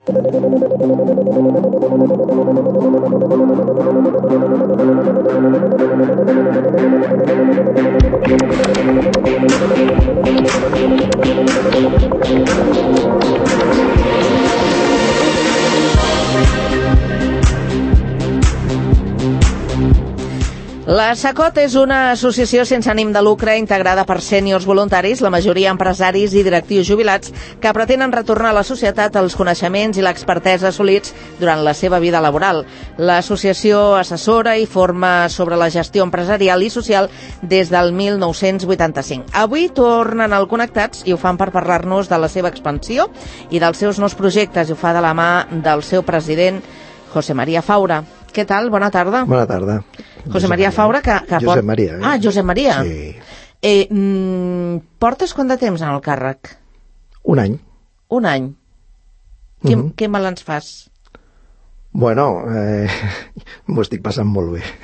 La SACOT és una associació sense ànim de lucre integrada per sèniors voluntaris, la majoria empresaris i directius jubilats, que pretenen retornar a la societat els coneixements i l'expertesa assolits durant la seva vida laboral. L'associació assessora i forma sobre la gestió empresarial i social des del 1985. Avui tornen al Connectats i ho fan per parlar-nos de la seva expansió i dels seus nous projectes, i ho fa de la mà del seu president, José María Faura. Què tal? Bona tarda. Bona tarda. José María Faura, que Josep Maria. Ah, Josep Maria. Sí. Portes quant de temps en el càrrec? Un any. Un any. Què balanç fas? Bueno, m'ho estic passant molt bé.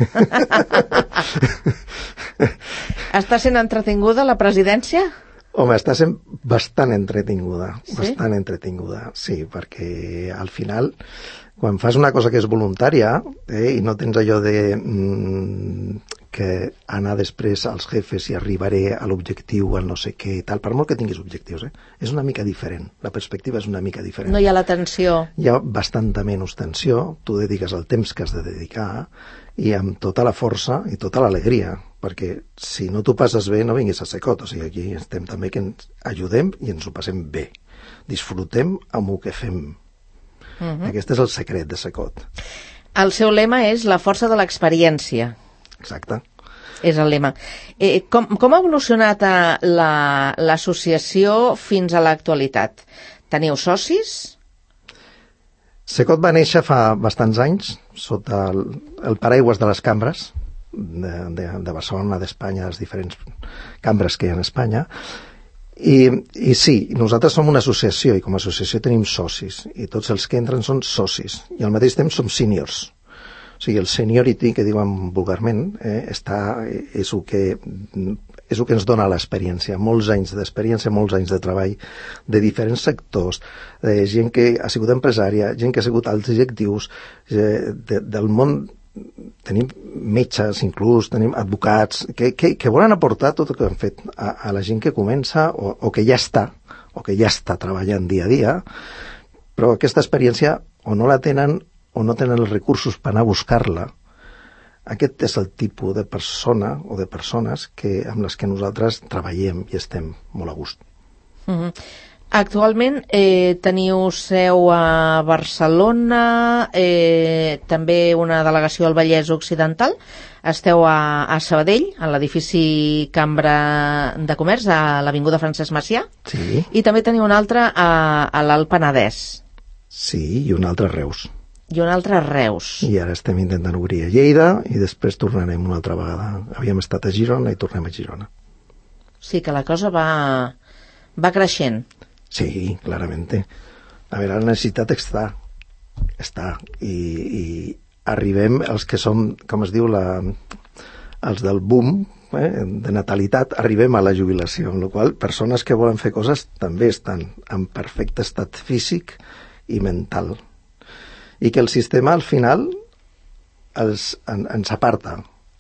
Està sent entretinguda la presidència? Home, està sent bastant entretinguda. Sí? Bastant entretinguda, sí, perquè al final, quan fas una cosa que és voluntària i no tens allò de que anar després als jefes i arribaré a l'objectiu, al no sé què i tal, per molt que tinguis objectius, és una mica diferent. La perspectiva és una mica diferent. No hi ha la tensió. Hi ha bastanta menys tensió, tu dediques el temps que has de dedicar i amb tota la força i tota l'alegria, perquè si no t'ho passes bé no vinguis a SACOT, o sigui, aquí estem també que ens ajudem i ens ho passem bé. Disfrutem amb el que fem. Aquest és el secret de SACOT. El seu lema és la força de l'experiència. Exacte. És el lema. Com ha evolucionat l'associació fins a l'actualitat? Teniu socis? SACOT va néixer fa bastants anys sota el paraigües de les cambres de Barcelona, d'Espanya, les diferents cambres que hi ha a Espanya. I sí, nosaltres som una associació i com a associació tenim socis i tots els que entren són socis i al mateix temps som seniors. O sigui, el seniority, que diuen vulgarment, és el que ens dona l'experiència. Molts anys d'experiència, molts anys de treball de diferents sectors, gent que ha sigut empresària, gent que ha sigut alts directius, del món. Tenim metges, inclús, tenim advocats, que volen aportar tot el que han fet a la gent que comença o que ja està treballant dia a dia, però aquesta experiència o no la tenen o no tenen els recursos per anar a buscar-la. Aquest és el tipus de persona o de persones amb les que nosaltres treballem i estem molt a gust. Actualment teniu seu a Barcelona, també una delegació al Vallès Occidental, esteu a Sabadell, a l'edifici Cambra de Comerç, a l'avinguda Francesc Macià, sí. I també teniu una altra a l'Alt Penedès. Sí, i una altra a Reus. I una altra a Reus. I ara estem intentant obrir a Lleida i després tornarem una altra vegada. Havíem estat a Girona i tornem a Girona. Sí, que la cosa va creixent. Sí, clarament. A veure, la necessitat està. I arribem, els que som, com es diu, els del boom de natalitat, arribem a la jubilació, amb la qual cosa persones que volen fer coses també estan en perfecte estat físic i mental. I que el sistema, al final, ens aparta.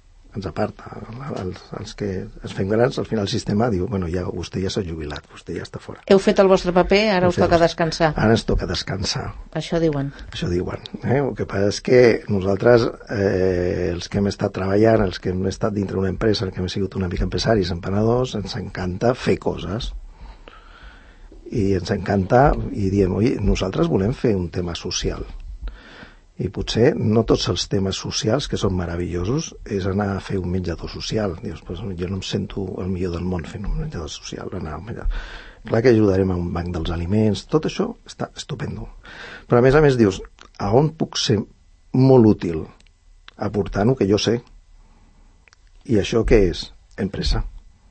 Els que ens fem grans, al final el sistema diu, bueno, ja, vostè ja s'ha jubilat, vostè ja està fora. Heu fet el vostre paper, ara us toca descansar. Ara ens toca descansar. Això diuen. El que passa és que nosaltres, els que hem estat treballant, els que hem estat dintre d'una empresa, els que hem sigut una mica empresaris, emprenedors, ens encanta fer coses. I ens encanta, i diem, oi, nosaltres volem fer un tema social. I potser no tots els temes socials, que són meravellosos, és anar a fer un menjador social. Dius, pues, jo no em sento el millor del món fent un menjador social. Clar que ajudarem a un banc dels aliments, tot això està estupendo. Però a més dius, a on puc ser molt útil aportant el que jo sé? I això què és? Empresa.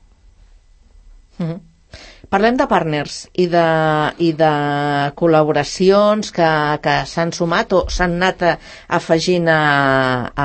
Parlem de partners i de col·laboracions que s'han sumat o s'han anat afegint a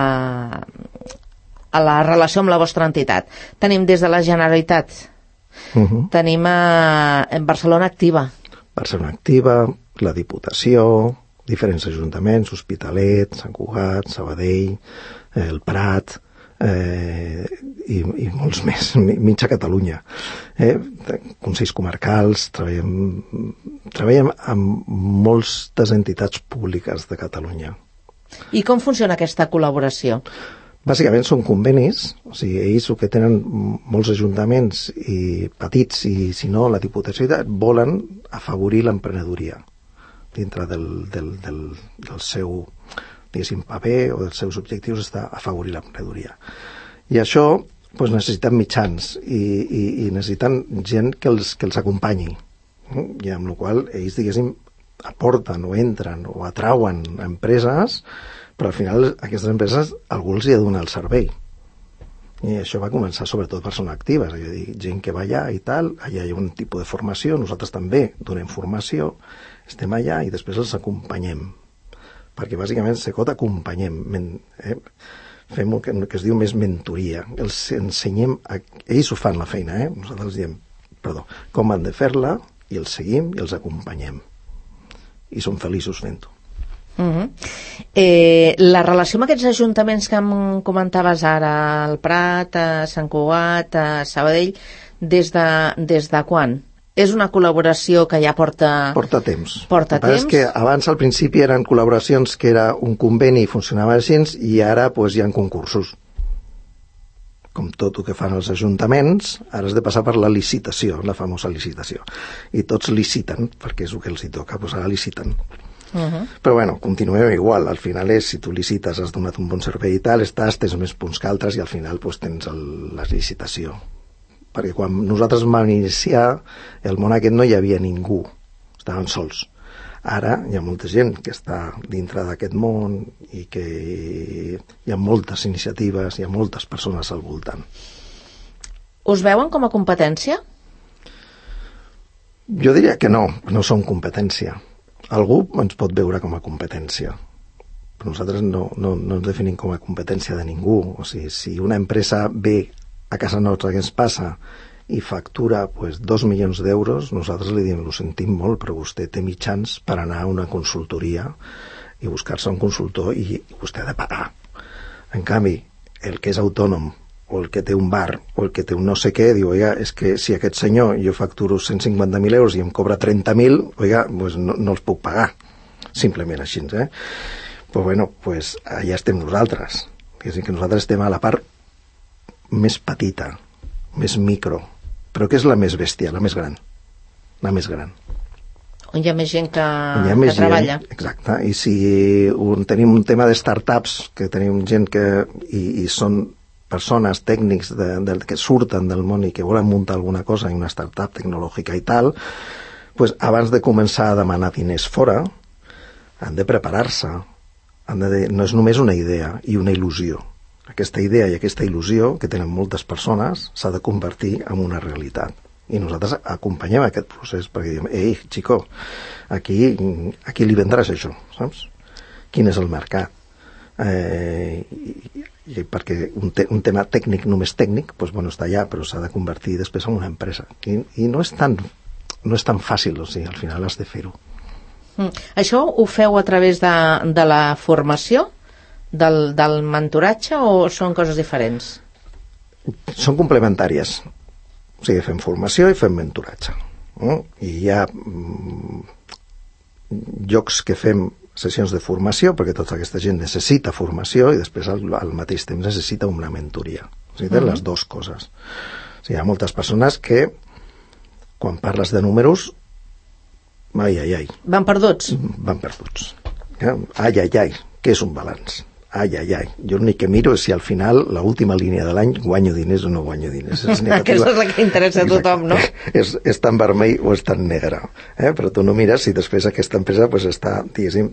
la relació amb la vostra entitat. Tenim des de la Generalitat, tenim Barcelona Activa. Barcelona Activa, la Diputació, diferents ajuntaments, Hospitalet, Sant Cugat, Sabadell, el Prat, i molts més, mitja Catalunya. Consells comarcals, treballem amb moltes entitats públiques de Catalunya. I com funciona aquesta col·laboració? Bàsicament són convenis, o sigui, ells el que tenen molts ajuntaments i petits, i si no la Diputació volen afavorir l'emprenedoria dintre del seu, diguéssim, paper o dels seus objectius està afavorir l'emprenedoria. I això doncs, necessiten mitjans i necessiten gent que els acompanyi. I amb la qual cosa ells, diguéssim, aporten o entren o atrauen empreses, però al final aquestes empreses algú els hi ha de donar el servei. I això va començar sobretot persones actives, és a dir, gent que va allà i tal, allà hi ha un tipus de formació, nosaltres també donem formació, estem allà i després els acompanyem. Perquè bàsicament Secot acompanyem, fem el que es diu més mentoria, els ensenyem, ells ho fan la feina, nosaltres els diem, com han de fer-la, i els seguim i els acompanyem. I som feliços fent-ho. La relació amb aquests ajuntaments que em comentaves ara, el Prat, Sant Cugat, Sabadell, des de quan? És una col·laboració que ja porta temps. Porta temps? És que abans, al principi, eren col·laboracions que era un conveni i funcionava així, i ara hi ha concursos. Com tot el que fan els ajuntaments, ara has de passar per la licitació, la famosa licitació. I tots liciten, perquè és el que els hi toca, doncs ara liciten. Però bueno, continuem igual. Al final si tu licites, has donat un bon servei i tal, tens més punts que altres i al final tens la licitació. Perquè quan nosaltres vam iniciar, el món aquest no hi havia ningú, estàvem sols. Ara hi ha molta gent que està dintre d'aquest món i que hi ha moltes iniciatives, hi ha moltes persones al voltant. Us veuen com a competència? Jo diria que no som competència. Algú ens pot veure com a competència, però nosaltres no ens definim com a competència de ningú. O sigui, si una empresa ve a casa nostra que ens passa i factura 2 milions d'euros, nosaltres li diem, ho sentim molt, però vostè té mitjans per anar a una consultoria i buscar-se un consultor i vostè ha de pagar. En canvi, el que és autònom o el que té un bar o el que té un no sé què, diu, oiga, és que si aquest senyor jo facturo 150.000 euros i em cobra 30.000, oiga, pues no els puc pagar, simplement així, Pues bueno, allà estem nosaltres. És a dir, que nosaltres estem a la part més petita, més micro, però que és la més bèstia, la més gran. La més gran. On hi ha més gent que treballa. Exacte, i si tenim un tema de startups, que tenim gent que i són persones, tècnics que surten del món i que volen muntar alguna cosa en una startup tecnològica i tal, abans de començar a demanar diners fora, han de preparar-se. No és només una idea i una il·lusió. Aquesta idea i aquesta il·lusió que tenen moltes persones s'ha de convertir en una realitat. I nosaltres acompanyem aquest procés perquè diem, ei, xico, aquí li vendràs això, saps? Quin és el mercat? I perquè un tema tècnic, només tècnic, està allà, però s'ha de convertir després en una empresa. I no és tan fàcil, o sigui, al final has de fer-ho. Això ho feu a través de la formació, del mentoratge, o són coses diferents? Són complementàries. O sigui, fem formació i fem mentoratge. I hi ha llocs que fem sessions de formació, perquè tota aquesta gent necessita formació i després al mateix temps necessita una mentoria. O sigui, tenen les dues coses. O sigui, hi ha moltes persones que, quan parles de números, ai. Van perduts? Van perduts. Ai, què és un balanç? Ai. Jo l'únic que miro és si al final, l'última línia de l'any, guanyo diners o no guanyo diners. És negativa. Aquesta és la que interessa a tothom, no? És tan vermell o és tan negre. Però tu no mires si després aquesta empresa està, diguéssim,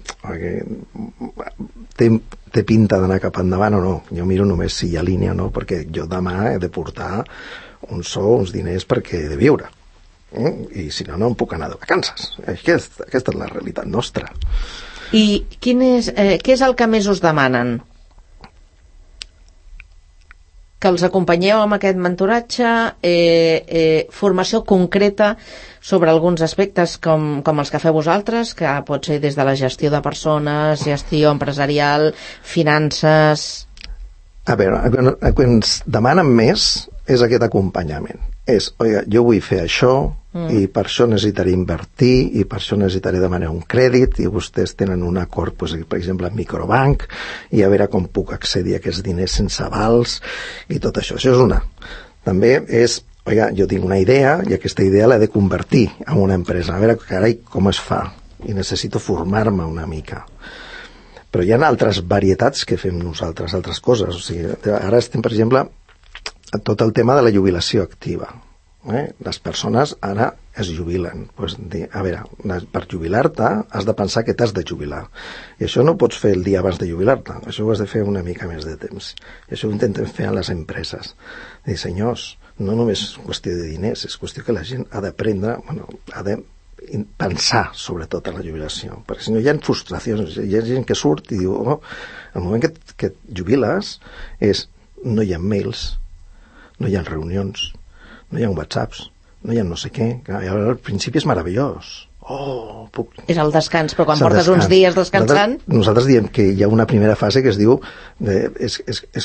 té pinta d'anar cap endavant o no. Jo miro només si hi ha línia o no, perquè jo demà he de portar un sou, uns diners perquè he de viure. I si no, no em puc anar de vacances. Aquesta és la realitat nostra. I què és el que més us demanen? que els acompanyeu amb aquest mentoratge, formació concreta sobre alguns aspectes com els que feu vosaltres, que pot ser des de la gestió de persones, gestió empresarial, finances... A veure, el que ens demanen més és aquest acompanyament. És, oiga, jo vull fer això i per això necessitaré invertir i per això necessitaré demanar un crèdit i vostès tenen un acord, doncs, per exemple, amb Microbank i a veure com puc accedir a aquests diners sense avals i tot això. Això és una. També és, oiga, jo tinc una idea i aquesta idea l'he de convertir en una empresa. A veure, carai, com es fa? I necessito formar-me una mica. Però hi ha altres varietats que fem nosaltres, altres coses. O sigui, ara estem, per exemple, a tot el tema de la jubilació activa. Les persones ara es jubilen. Pues, a veure, per jubilar-te has de pensar que t'has de jubilar. I això no ho pots fer el dia abans de jubilar-te. Això ho has de fer una mica més de temps. I això ho intentem fer a les empreses. Dir, senyors, no només és qüestió de diners, és qüestió que la gent ha d'aprendre, ha de pensar sobretot en la jubilació, perquè si no hi ha frustracions, hi ha gent que surt i diu, el moment que et jubiles no hi ha mails, no hi ha reunions, no hi ha whatsapps, no hi ha no sé què. Al principi és meravellós. És el descans, però quan portes uns dies descansant... Nosaltres diem que hi ha una primera fase que es diu és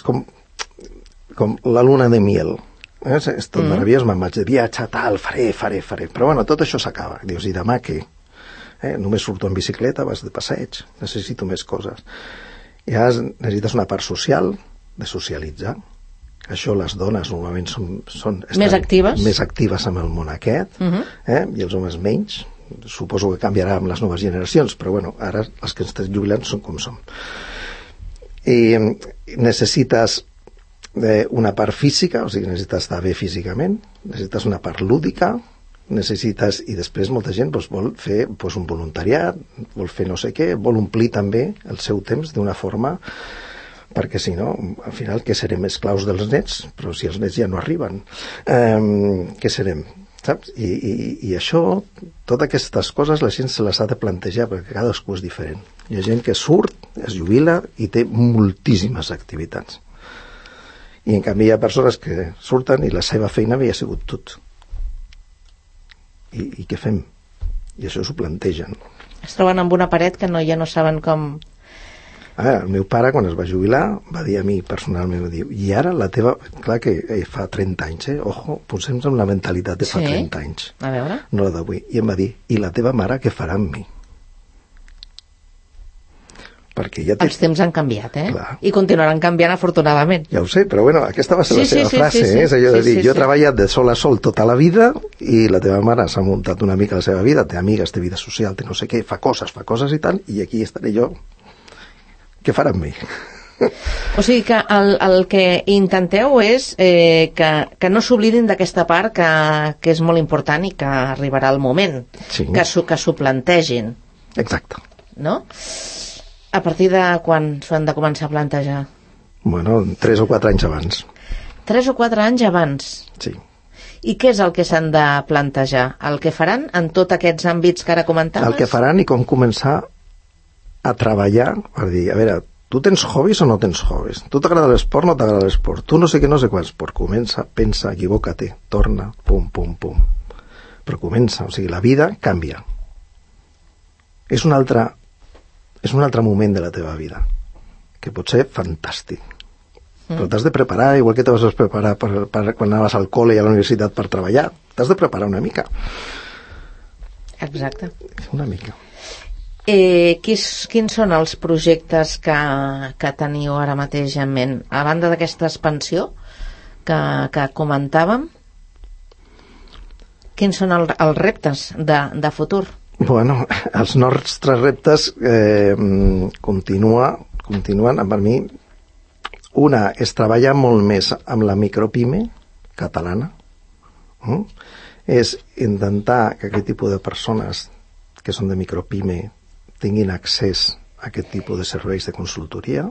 com la luna de miel. És tot meravellós, me'n vaig de viatge, tal, faré. Però bueno, tot això s'acaba. Dius, i demà què? Només surto en bicicleta, vas de passeig, necessito més coses. I ara necessites una part social, de socialitzar. Això les dones normalment són més actives amb el món aquest, i els homes menys. Suposo que canviarà amb les noves generacions, però bueno, ara els que estem jubilant són com som. I necessites una part física, o sigui, necessites estar bé físicament, necessites una part lúdica, necessites, i després molta gent vol fer un voluntariat, vol fer no sé què, vol omplir també el seu temps d'una forma, perquè si no, al final, què serem, esclaus dels nets? Però si els nets ja no arriben, què serem? Saps? I això, totes aquestes coses la gent se les ha de plantejar, perquè cadascú és diferent. Hi ha gent que surt, es jubila i té moltíssimes activitats. I en canvi hi ha persones que surten i la seva feina havia sigut tot. I què fem? I això s'ho plantegen. Es troben amb una paret que ja no saben com... El meu pare, quan es va jubilar, va dir a mi personalment, va dir, i ara la teva... Clar que fa 30 anys, ojo, posem-nos amb la mentalitat de fa 30 anys. A veure. No la d'avui. I em va dir, i la teva mare què farà amb mi? Perquè ja els temps han canviat, Clar. I continuaran canviant afortunadament. Ja ho sé, però bueno, aquesta va ser la seva frase, és allò de dir, jo he treballat de sol a sol tota la vida i la teva mare s'ha muntat una mica la seva vida, té amigues, té vida social, té no sé què, fa coses i tal, i aquí estaré jo. Què farà amb mi? O sigui que el que intenteu és que no s'oblidin d'aquesta part que és molt important i que arribarà el moment, que s'ho plantegin. Exacte. No? A partir de quan s'ho han de començar a plantejar? Bueno, 3 o 4 anys abans. 3 o 4 anys abans? Sí. I què és el que s'han de plantejar? El que faran en tots aquests àmbits que ara comentaves? El que faran i com començar a treballar, per dir, a veure, tu tens hobbies o no tens hobbies? Tu t'agrada l'esport o no t'agrada l'esport? Tu no sé què, no sé quants. Però comença, pensa, equivoca-te, torna, pum. Però comença, o sigui, la vida canvia. És un altre moment de la teva vida, que pot ser fantàstic. Però t'has de preparar, igual que te vas preparar per quan anaves al col·le i a la universitat per treballar. T'has de preparar una mica. Exacte. Una mica. Quins són els projectes que teniu ara mateix en ment? A banda d'aquesta expansió que comentàvem, quins són els reptes de futur? Bueno, els nostres reptes continuen, per mi, una és treballar molt més amb la micropime catalana, és intentar que aquest tipus de persones que són de micropime tinguin accés a aquest tipus de serveis de consultoria.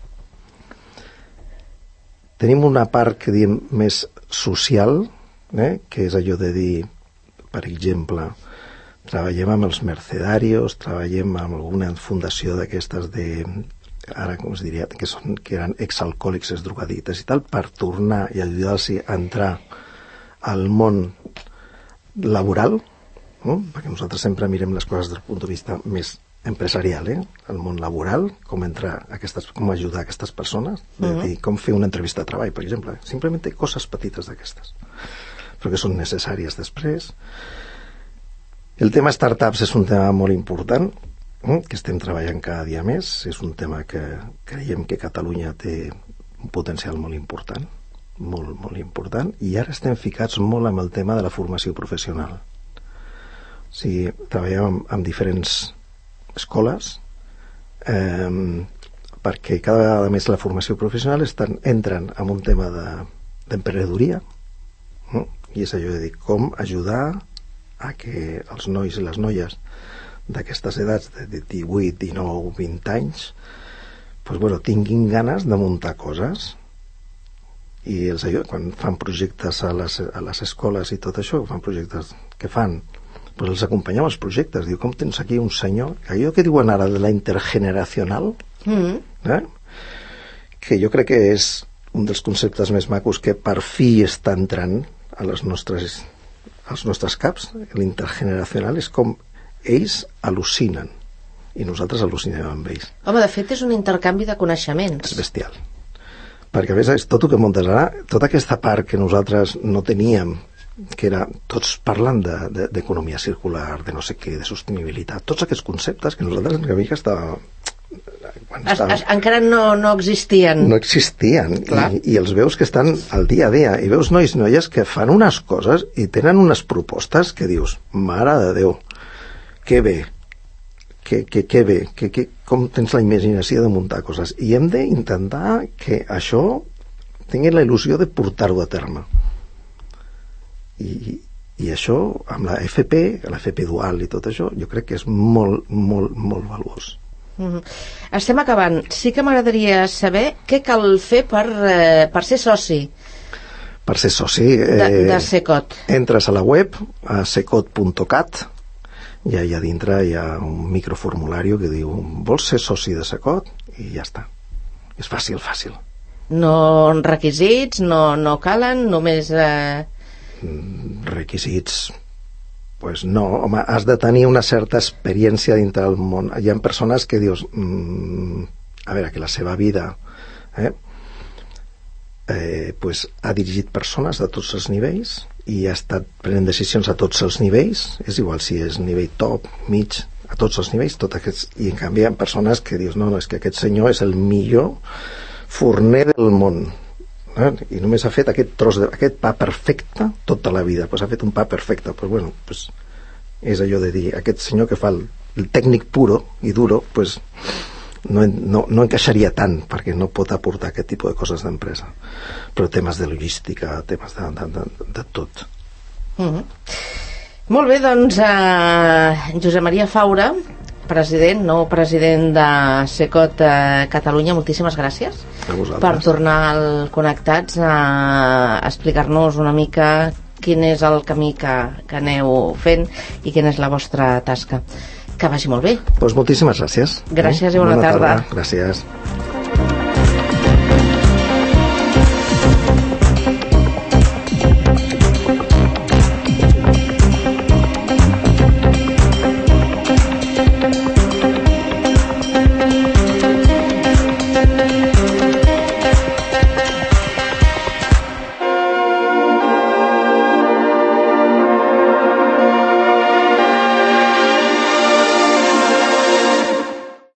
Tenim una part que diem més social, que és allò de dir, per exemple, treballem amb els mercedarios, treballem amb alguna fundació d'aquestes ara com es diria, que eren exalcohòlics, exdrogadictes i tal, per tornar i ajudar-los a entrar al món laboral, no? Perquè nosaltres sempre mirem les coses des del punt de vista més empresarial, el món laboral, com ajudar aquestes persones, com fer una entrevista de treball, per exemple, simplement coses petites d'aquestes, però que són necessàries després. El tema startups és un tema molt important, que estem treballant cada dia més. És un tema que creiem que Catalunya té un potencial molt important, molt, molt important, i ara estem ficats molt amb el tema de la formació professional. O sigui, treballem amb diferents escoles perquè cada vegada més la formació professional entren en un tema d'emprenedoria, i és allò de dir com ajudar a que els nois i les noies d'aquestes edats de 18, 19, 20 anys tinguin ganes de muntar coses, i quan fan projectes a les escoles i tot això, fan projectes que fan, els acompanyem als projectes. Diu, com tens aquí un senyor, allò que diuen ara de la intergeneracional, que jo crec que és un dels conceptes més macos que per fi està entrant als nostres caps. L'intergeneracional és com ells al·lucinen i nosaltres al·lucinem amb ells. Home, de fet és un intercanvi de coneixements. És bestial, perquè a més tot el que muntes ara, tota aquesta part que nosaltres no teníem, que era tots parlant d'economia circular, de no sé què, de sostenibilitat, tots aquests conceptes que nosaltres una mica encara no existien. No existien, i els veus que estan al dia a dia, i veus nois i noies que fan unes coses i tenen unes propostes que dius, mare de Déu, que bé, que bé, com tens la imaginació de muntar coses, i hem d'intentar que això tingui la il·lusió de portar-ho a terme, i això amb la FP dual i tot això, jo crec que és molt, molt, molt valuós. Estem acabant. Sí que m'agradaria saber què cal fer per ser soci. Per ser soci de Secot. Entres a la web, a secot.cat, i allà dintre hi ha un microformulari que diu vols ser soci de Secot, i ja està. És fàcil. No requisits, no calen, només... Requisits, no, home, has de tenir una certa experiència dintre del món. Hi ha persones que dius a veure, que la seva vida ha dirigit persones de tots els nivells i ha estat prenent decisions a tots els nivells, és igual si és nivell top, mig, a tots els nivells, i en canvi hi ha persones que dius, no, és que aquest senyor és el millor forner del món, i només ha fet aquest pa perfecte tota la vida, ha fet un pa perfecte, és allò de dir, aquest senyor que fa el tècnic puro i duro, no encaixaria tant, perquè no pot aportar aquest tipus de coses d'empresa, però temes de logística, temes de tot. Molt bé, doncs Josep Maria Faura, nou president de Secot Catalunya, moltíssimes gràcies per tornar al Connectats a explicar-nos una mica quin és el camí que aneu fent i quina és la vostra tasca. Que vagi molt bé. Moltíssimes gràcies. Gràcies i bona tarda. Gràcies.